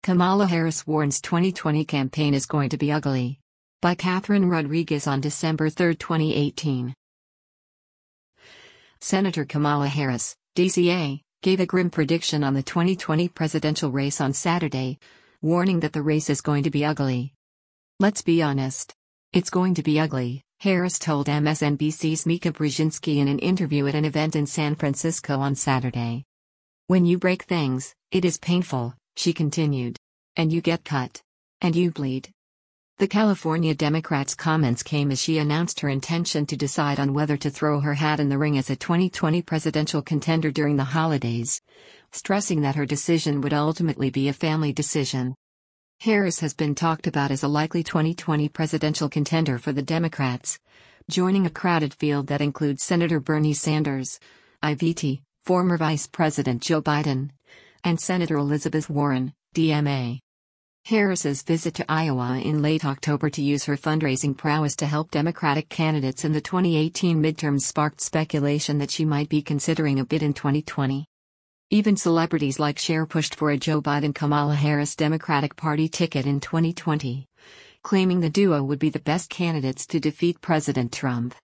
Kamala Harris warns 2020 campaign is going to be ugly. By Catherine Rodriguez on December 3, 2018. Senator Kamala Harris, DCA, gave a grim prediction on the 2020 presidential race on Saturday, warning that the race is going to be ugly. "Let's be honest. It's going to be ugly," Harris told MSNBC's Mika Brzezinski in an interview at an event in San Francisco on Saturday. "When you break things, it is painful," she continued. "And you get cut. And you bleed." The California Democrat's comments came as she announced her intention to decide on whether to throw her hat in the ring as a 2020 presidential contender during the holidays, stressing that her decision would ultimately be a family decision. Harris has been talked about as a likely 2020 presidential contender for the Democrats, joining a crowded field that includes Senator Bernie Sanders, IVT, former Vice President Joe Biden, and Senator Elizabeth Warren, DMA. Harris's visit to Iowa in late October to use her fundraising prowess to help Democratic candidates in the 2018 midterms sparked speculation that she might be considering a bid in 2020. Even celebrities like Cher pushed for a Joe Biden-Kamala Harris Democratic Party ticket in 2020, claiming the duo would be the best candidates to defeat President Trump.